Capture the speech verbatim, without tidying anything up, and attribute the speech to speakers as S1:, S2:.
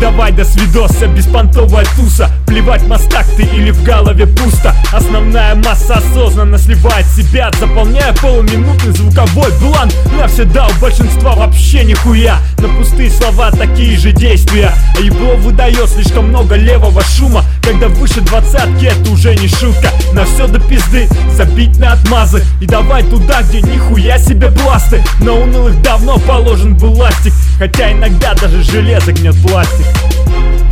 S1: давай до свидоса, беспонтовая туса. Плевать, мастак ты или в голове пусто. Основная масса осознанно сливает себя, заполняя полуминутный звуковой бланк. Навсегда у большинства вообще нихуя, на пустые слова такие же действия. А ебло выдает слишком много левого шума. Когда выше двадцатки это уже не шутка. На все до пизды, забить на отмазы и давай туда, где нихуя себе бласты. На унылых давно положен был ластик, хотя иногда даже железо гнет пластик.